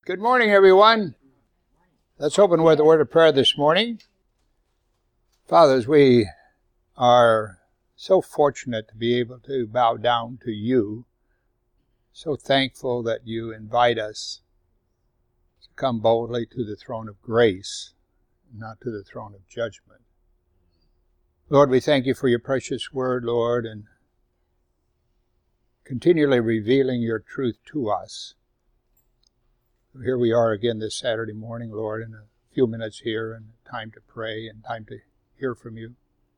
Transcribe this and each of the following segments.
Good morning, everyone. Let's open with a word of prayer this morning. Fathers, we are so fortunate to be able to bow down to you. So thankful that you invite us to come boldly to the throne of grace, not to the throne of judgment. Lord, we thank you for your precious word, Lord, and continually revealing your truth to us. Here we are again this Saturday morning, Lord, in a few minutes here, and time to pray and time to hear from you.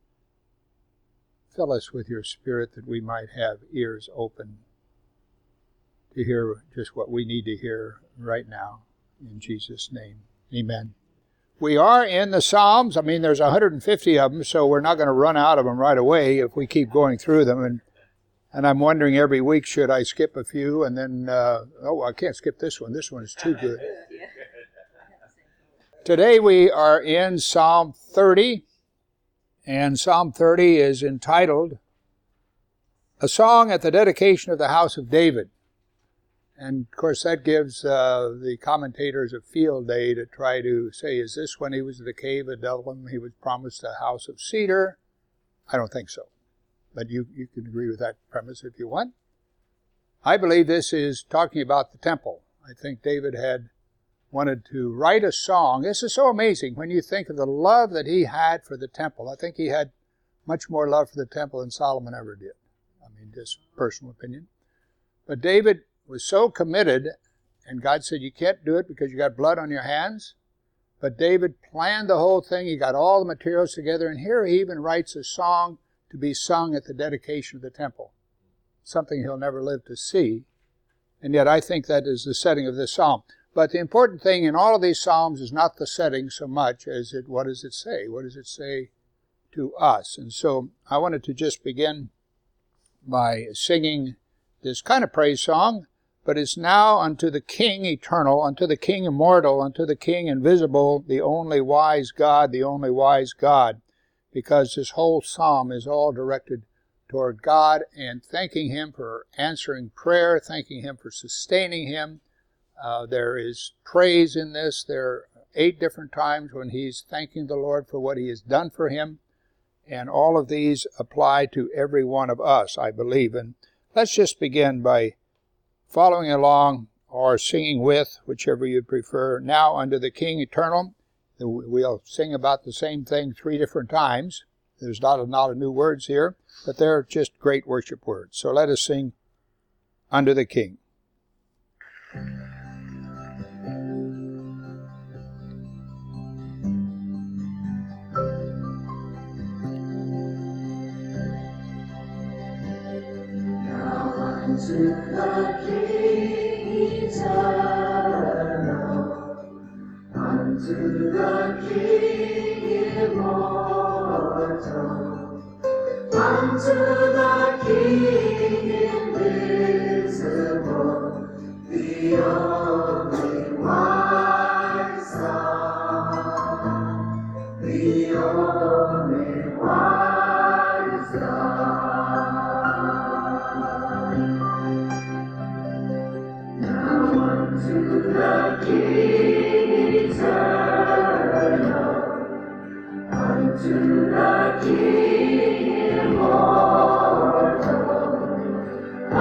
Fill us with your Spirit that we might have ears open to hear just what we need to hear right now. In Jesus' name, amen. We are in the Psalms. There's 150 of them, so we're not going to run out of them right away if we keep going through them. And I'm wondering every week, should I skip a few? And then, I can't skip this one. This one is too good. Today we are in Psalm 30. And Psalm 30 is entitled, A Song at the Dedication of the House of David. And, of course, that gives the commentators a field day to try to say, is this when he was in the cave of Adullam, he was promised a house of cedar? I don't think so. But you can agree with that premise if you want. I believe this is talking about the temple. I think David had wanted to write a song. This is so amazing when you think of the love that he had for the temple. I think he had much more love for the temple than Solomon ever did. Just personal opinion. But David was so committed, and God said, you can't do it because you got blood on your hands. But David planned the whole thing. He got all the materials together, and here he even writes a song to be sung at the dedication of the temple, something he'll never live to see. And yet I think that is the setting of this psalm. But the important thing in all of these psalms is not the setting so much as what does it say? What does it say to us? And so I wanted to just begin by singing this kind of praise song, but it's now unto the King eternal, unto the King immortal, unto the King invisible, the only wise God, the only wise God. Because this whole psalm is all directed toward God and thanking Him for answering prayer, thanking Him for sustaining him. There is praise in this. There are 8 different times when he's thanking the Lord for what He has done for him. And all of these apply to every one of us, I believe. And let's just begin by following along or singing with, whichever you prefer. Now unto the King eternal. We'll sing about the same thing 3 different times. There's not a lot of new words here, but they're just great worship words. So let us sing Unto the King. Now unto the King eternal, unto the King immortal, unto the King invisible, the only wise God, the only wise God. Now unto the King eternal, unto the King immortal,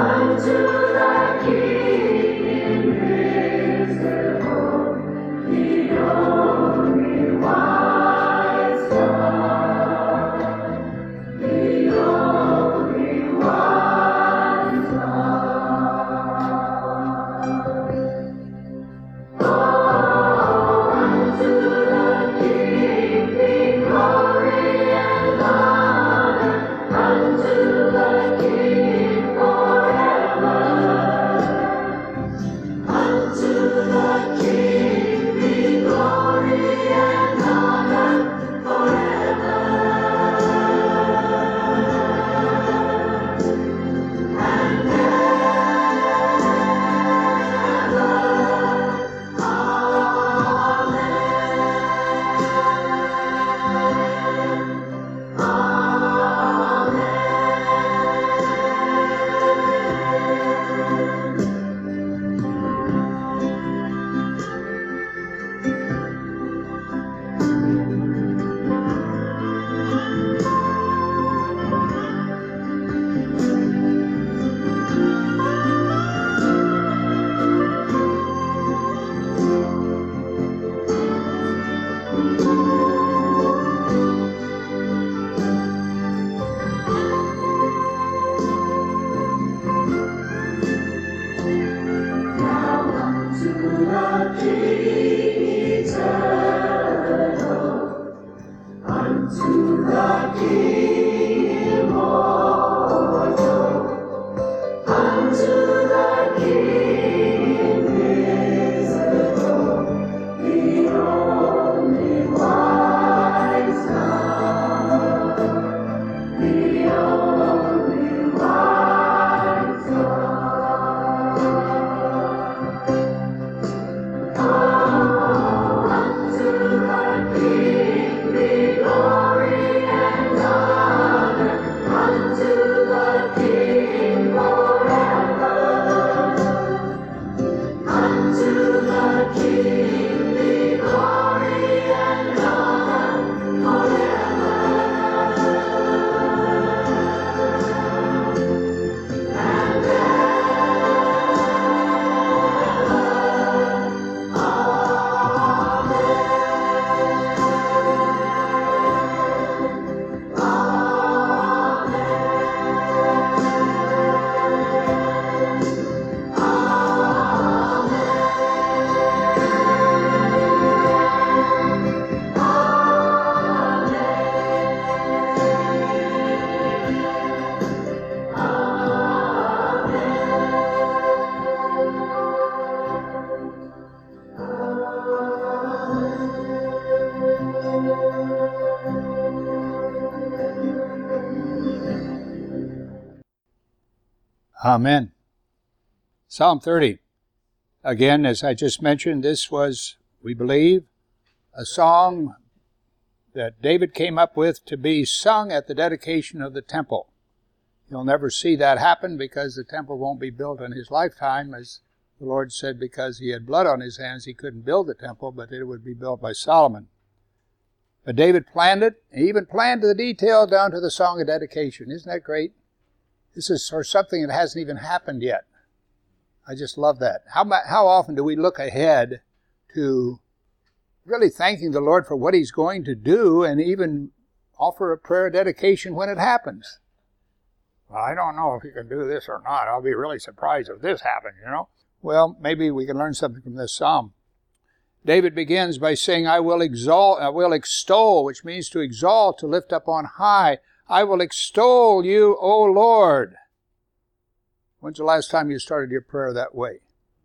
Amen. Psalm 30. Again, as I just mentioned, this was, we believe, a song that David came up with to be sung at the dedication of the temple. You'll never see that happen because the temple won't be built in his lifetime, as the Lord said, because he had blood on his hands, he couldn't build the temple, but it would be built by Solomon. But David planned it. He even planned the detail down to the song of dedication. Isn't that great? This is for something that hasn't even happened yet. I just love that. How often do we look ahead to really thanking the Lord for what he's going to do and even offer a prayer of dedication when it happens? Well, I don't know if he can do this or not. I'll be really surprised if this happens, Well, maybe we can learn something from this psalm. David begins by saying, I will extol, which means to exalt, to lift up on high. I will extol you, O Lord. When's the last time you started your prayer that way?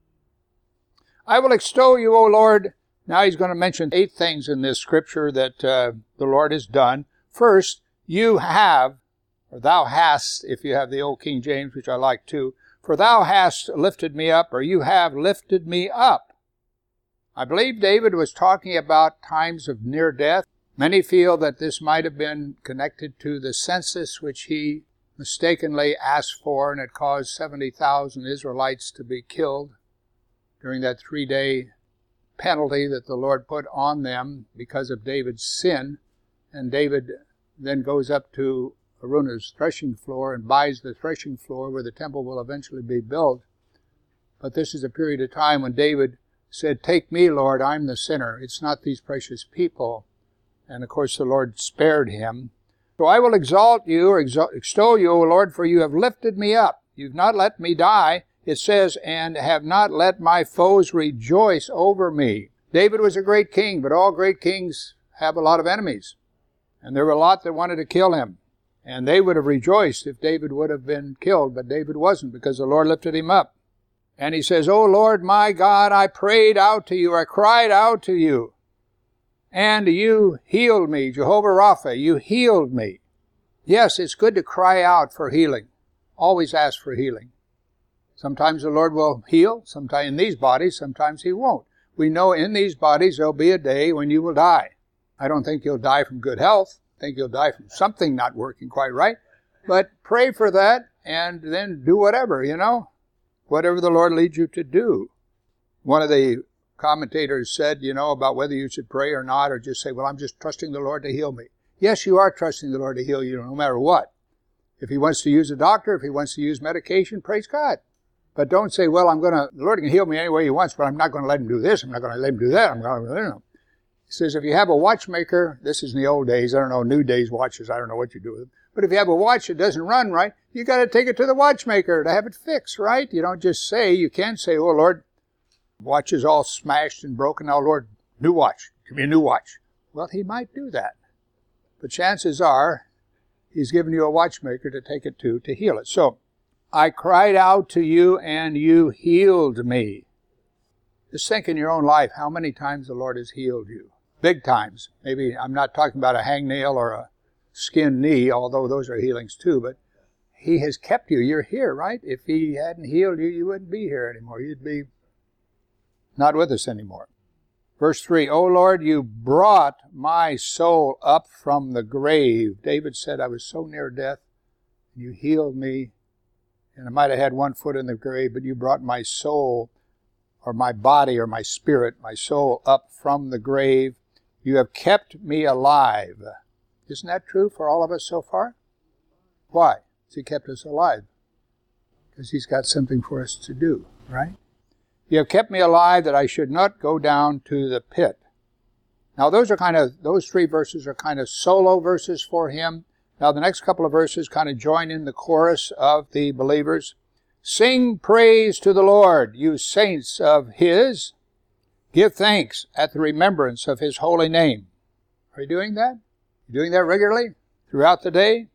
I will extol you, O Lord. Now he's going to mention 8 things in this scripture that the Lord has done. First, you have, or thou hast, if you have the old King James, which I like too, for thou hast lifted me up, or you have lifted me up. I believe David was talking about times of near death. Many feel that this might have been connected to the census which he mistakenly asked for, and it caused 70,000 Israelites to be killed during that 3-day penalty that the Lord put on them because of David's sin. And David then goes up to Araunah's threshing floor and buys the threshing floor where the temple will eventually be built. But this is a period of time when David said, take me, Lord, I'm the sinner. It's not these precious people. And of course the Lord spared him. So I will exalt you, or extol you, O Lord, for you have lifted me up. You've not let me die. It says, and have not let my foes rejoice over me. David was a great king, but all great kings have a lot of enemies. And there were a lot that wanted to kill him. And they would have rejoiced if David would have been killed, but David wasn't, because the Lord lifted him up. And he says, O Lord my God, I prayed out to you, I cried out to you, and you healed me. Jehovah Rapha, you healed me. Yes, it's good to cry out for healing. Always ask for healing. Sometimes the Lord will heal, sometimes in these bodies, sometimes he won't. We know in these bodies there'll be a day when you will die. I don't think you'll die from good health. I think you'll die from something not working quite right. But pray for that and then do whatever, whatever the Lord leads you to do. One of the commentators said, about whether you should pray or not, or just say, well, I'm just trusting the Lord to heal me. Yes, you are trusting the Lord to heal you no matter what. If he wants to use a doctor, if he wants to use medication, praise God. But don't say, well, the Lord can heal me any way he wants, but I'm not going to let him do this, I'm not going to let him do that, He says, if you have a watchmaker, this is in the old days, I don't know, new days watches, I don't know what you do with them. But if you have a watch that doesn't run right, you got to take it to the watchmaker to have it fixed, right? You don't just say, you can't say, oh Lord, watch is all smashed and broken, now Lord, new watch, give me a new watch. Well, he might do that. But chances are, he's given you a watchmaker to take it to heal it. So, I cried out to you and you healed me. Just think in your own life how many times the Lord has healed you. Big times. Maybe I'm not talking about a hangnail or a skinned knee, although those are healings too, but he has kept you. You're here, right? If he hadn't healed you, you wouldn't be here anymore. You'd be not with us anymore. Verse 3, O Lord, you brought my soul up from the grave. David said, I was so near death, and you healed me, and I might have had one foot in the grave, but you brought my soul, or my body, or my spirit, my soul up from the grave. You have kept me alive. Isn't that true for all of us so far? Why has he kept us alive? Because he's got something for us to do, right? You have kept me alive that I should not go down to the pit. Now those 3 verses are kind of solo verses for him. Now the next couple of verses kind of join in the chorus of the believers. Sing praise to the Lord, you saints of his. Give thanks at the remembrance of his holy name. Are you doing that? You doing that regularly throughout the day?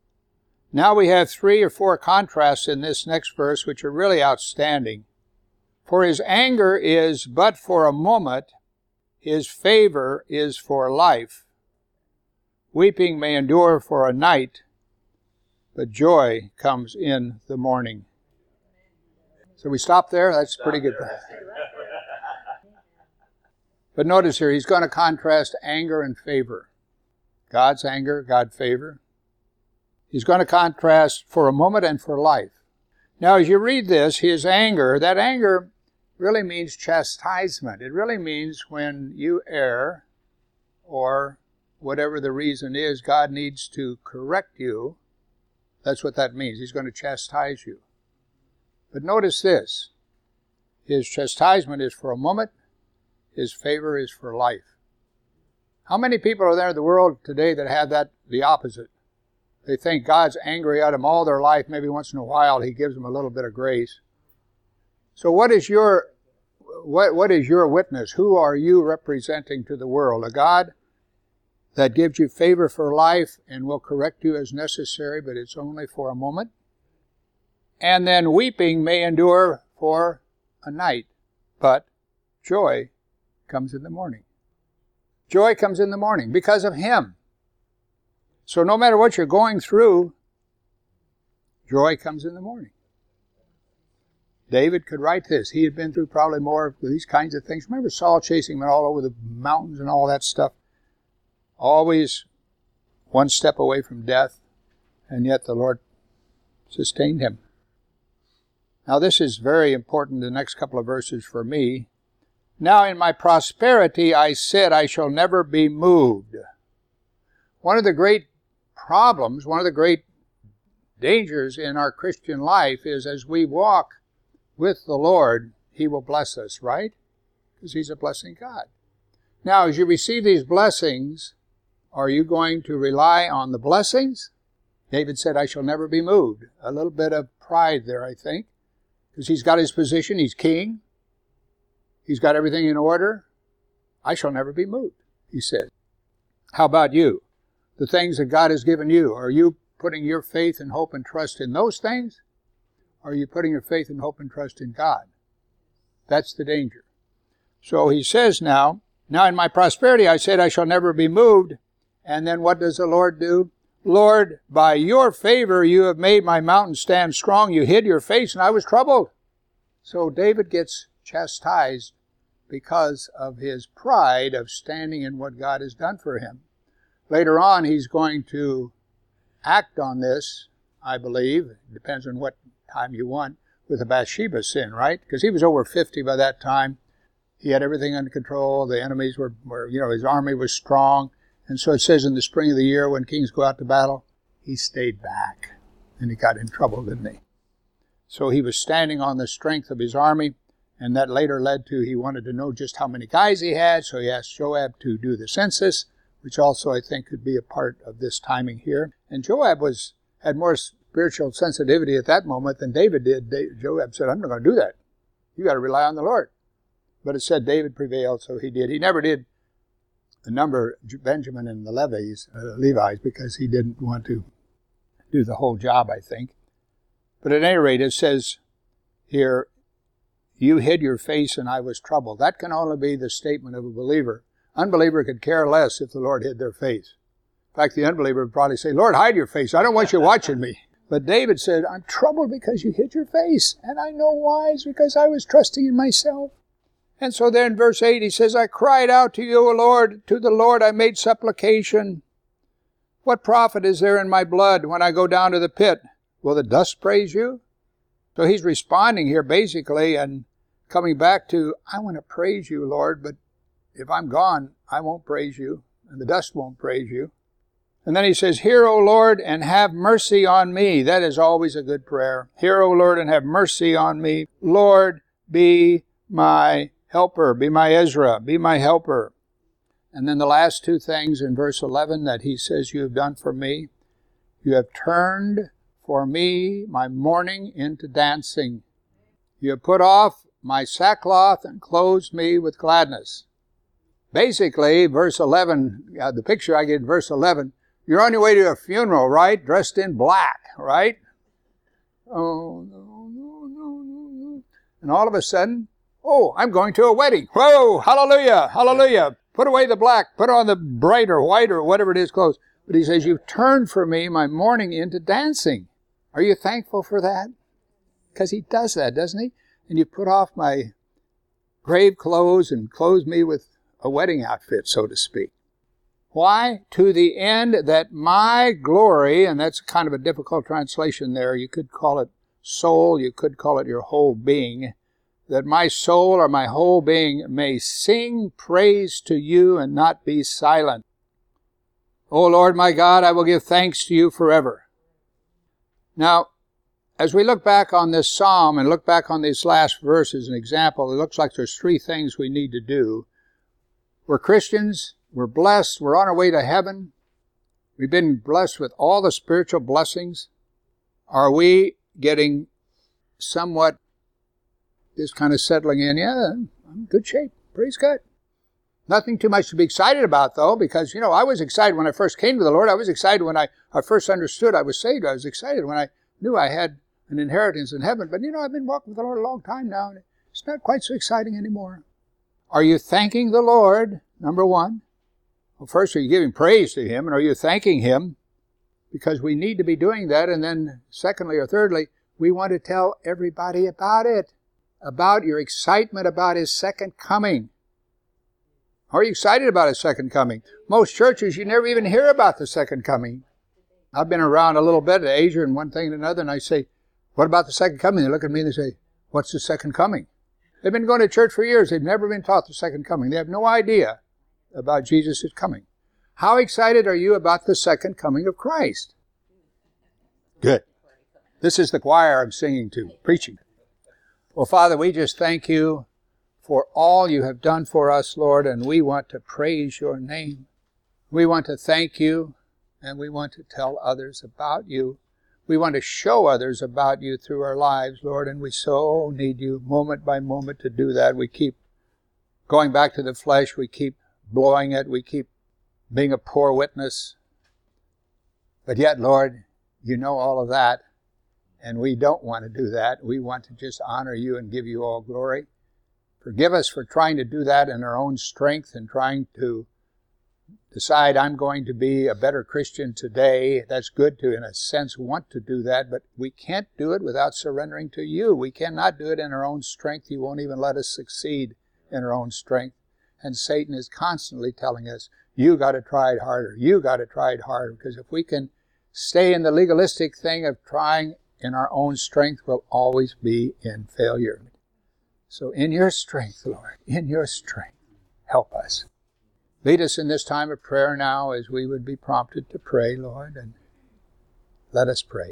Now we have 3 or 4 contrasts in this next verse which are really outstanding. For his anger is but for a moment, his favor is for life. Weeping may endure for a night, but joy comes in the morning. So we stop there? That's pretty good. But notice here, he's going to contrast anger and favor. God's anger, God's favor. He's going to contrast for a moment and for life. Now, as you read this, his anger, that anger really means chastisement. It really means when you err, or whatever the reason is, God needs to correct you. That's what that means. He's going to chastise you. But notice this. His chastisement is for a moment. His favor is for life. How many people are there in the world today that have that, the opposite? They think God's angry at them all their life. Maybe once in a while he gives them a little bit of grace. So what is your witness? Who are you representing to the world? A God that gives you favor for life and will correct you as necessary, but it's only for a moment? And then weeping may endure for a night, but joy comes in the morning. Joy comes in the morning because of him. So no matter what you're going through, joy comes in the morning. David could write this. He had been through probably more of these kinds of things. Remember Saul chasing him all over the mountains and all that stuff? Always one step away from death, and yet the Lord sustained him. Now this is very important, the next couple of verses for me. Now in my prosperity I said, I shall never be moved. One of the great problems, one of the great dangers in our Christian life is as we walk with the Lord, he will bless us, right? Because he's a blessing God. Now, as you receive these blessings, are you going to rely on the blessings? David said, I shall never be moved. A little bit of pride there, I think, because he's got his position, he's king. He's got everything in order. I shall never be moved, he said. How about you? The things that God has given you, are you putting your faith and hope and trust in those things? Or are you putting your faith and hope and trust in God? That's the danger. So he says now in my prosperity I said I shall never be moved. And then what does the Lord do? Lord, by your favor you have made my mountain stand strong. You hid your face and I was troubled. So David gets chastised because of his pride of standing in what God has done for him. Later on, he's going to act on this, I believe. It depends on what time you want, with the Bathsheba sin, right? Because he was over 50 by that time. He had everything under control. The enemies were, his army was strong. And so it says in the spring of the year when kings go out to battle, he stayed back. And he got in trouble, didn't he? So he was standing on the strength of his army. And that later led to he wanted to know just how many guys he had. So he asked Joab to do the census, which also I think could be a part of this timing here. And Joab had more spiritual sensitivity at that moment than David did. Joab said, I'm not going to do that. You got to rely on the Lord. But it said David prevailed, so he did. He never did number Benjamin and the Levites because he didn't want to do the whole job, I think. But at any rate, it says here, you hid your face and I was troubled. That can only be the statement of a believer. Unbeliever could care less if the Lord hid their face. In fact, the unbeliever would probably say, Lord, hide your face. I don't want you watching me. But David said, I'm troubled because you hid your face. And I know why. It's because I was trusting in myself. And so then in verse 8 he says, I cried out to you, O Lord. To the Lord I made supplication. What profit is there in my blood when I go down to the pit? Will the dust praise you? So he's responding here basically and coming back to, I want to praise you, Lord, but if I'm gone, I won't praise you, and the dust won't praise you. And then he says, hear, O Lord, and have mercy on me. That is always a good prayer. Hear, O Lord, and have mercy on me. Lord, be my helper, be my Ezra, be my helper. And then the last two things in verse 11 that he says you have done for me. You have turned for me my mourning into dancing. You have put off my sackcloth and clothed me with gladness. Basically, verse 11, the picture I get in verse 11, you're on your way to a funeral, right? Dressed in black, right? Oh, no. And all of a sudden, oh, I'm going to a wedding. Whoa, hallelujah, hallelujah. Put away the black, put on the bright or white or whatever it is clothes. But he says, you've turned for me my mourning into dancing. Are you thankful for that? Because he does that, doesn't he? and you put off my grave clothes and clothed me with a wedding outfit, so to speak. Why? To the end that my glory, and that's kind of a difficult translation there, you could call it soul, you could call it your whole being, that my soul or my whole being may sing praise to you and not be silent. O Lord my God, I will give thanks to you forever. Now, as we look back on this psalm and look back on these last verses, an example, it looks like there's three things we need to do. We're Christians, we're blessed, we're on our way to heaven. We've been blessed with all the spiritual blessings. Are we getting somewhat just kind of settling in? Yeah, I'm in good shape. Praise God. Nothing too much to be excited about, though, because, I was excited when I first came to the Lord. I was excited when I first understood I was saved. I was excited when I knew I had an inheritance in heaven. But, I've been walking with the Lord a long time now, and it's not quite so exciting anymore. Are you thanking the Lord, number one? Well, first, are you giving praise to Him, and are you thanking Him? Because we need to be doing that. And then, secondly or thirdly, we want to tell everybody about it, about your excitement about His second coming. Are you excited about His second coming? Most churches, you never even hear about the second coming. I've been around a little bit in Asia and one thing and another, and I say, what about the second coming? They look at me and they say, what's the second coming? They've been going to church for years. They've never been taught the second coming. They have no idea about Jesus' coming. How excited are you about the second coming of Christ? Good. This is the choir I'm singing to, preaching. Well, Father, we just thank you for all you have done for us, Lord, and we want to praise your name. We want to thank you, and we want to tell others about you. We want to show others about you through our lives, Lord, and we so need you moment by moment to do that. We keep going back to the flesh. We keep blowing it. We keep being a poor witness. But yet, Lord, you know all of that, and we don't want to do that. We want to just honor you and give you all glory. Forgive us for trying to do that in our own strength and trying to decide I'm going to be a better Christian today. That's good to, in a sense, want to do that, but we can't do it without surrendering to you. We cannot do it in our own strength. You won't even let us succeed in our own strength. And Satan is constantly telling us, you got to try it harder. You got to try it harder. Because if we can stay in the legalistic thing of trying in our own strength, we'll always be in failure. So in your strength, Lord, in your strength, help us. Lead us in this time of prayer now as we would be prompted to pray, Lord, and let us pray.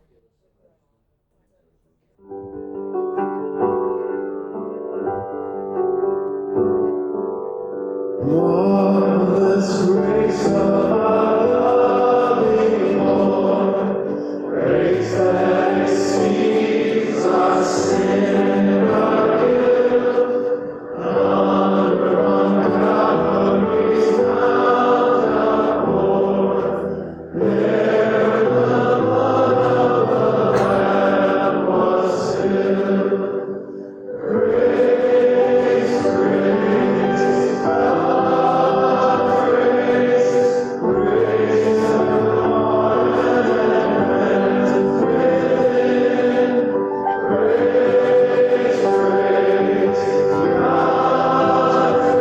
Marvelous grace of our loving Lord, grace that exceeds our sin and our guilt, under on Calvary's mount outpoured, there the blood of the Lamb was spilled. Grace, grace, God, grace, grace of the Lord and within. Grace, grace, God,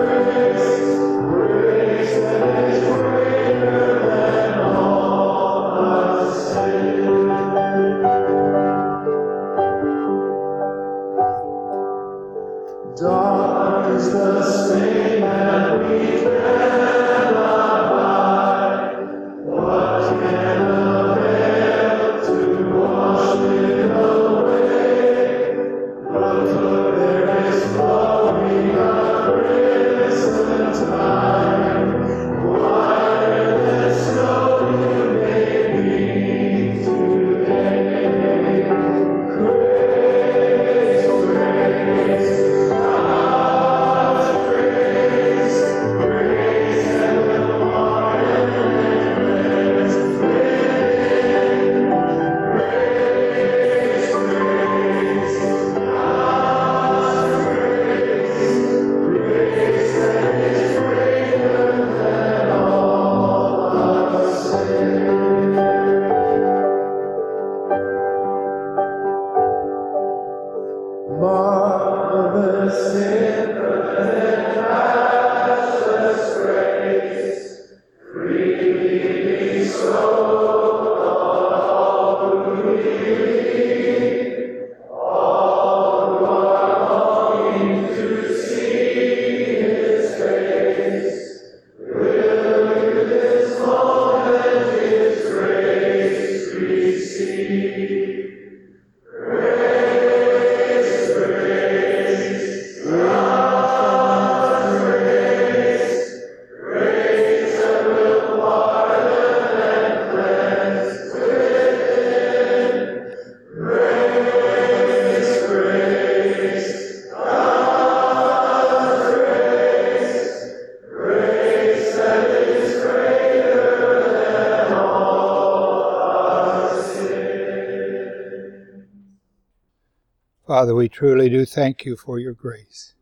grace that is greater than all our sin. Dark is the stain that we cannot hide. What can avail to wash it away? But look, there is flowing a crimson tide, whiter than snow you made me today. Grace, grace, God's grace, grace. Father, we truly do thank you for your grace.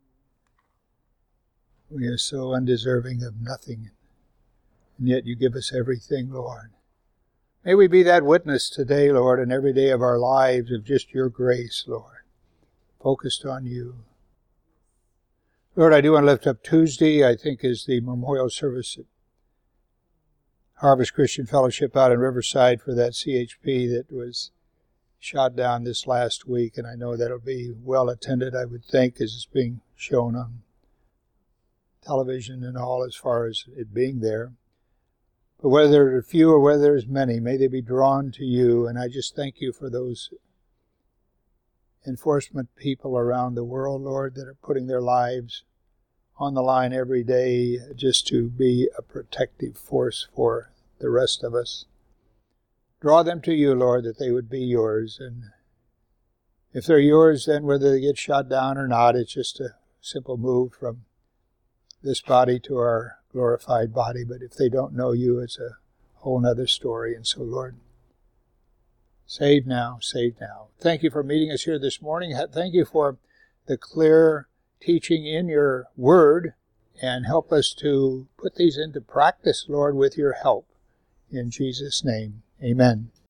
We are so undeserving of nothing, and yet you give us everything, Lord. May we be that witness today, Lord, and every day of our lives of just your grace, Lord, focused on you. Lord, I do want to lift up Tuesday, I think is the memorial service at Harvest Christian Fellowship out in Riverside for that CHP that was shot down this last week, and I know that'll be well attended, I would think, as it's being shown on television and all as far as it being there. But whether there are few or whether there's many, may they be drawn to you, and I just thank you for those enforcement people around the world, Lord, that are putting their lives on the line every day just to be a protective force for the rest of us. Draw them to you, Lord, that they would be yours. And if they're yours, then whether they get shot down or not, it's just a simple move from this body to our glorified body. But if they don't know you, it's a whole other story. And so, Lord, save now, save now. Thank you for meeting us here this morning. Thank you for the clear teaching in your word, and help us to put these into practice, Lord, with your help. In Jesus' name, amen.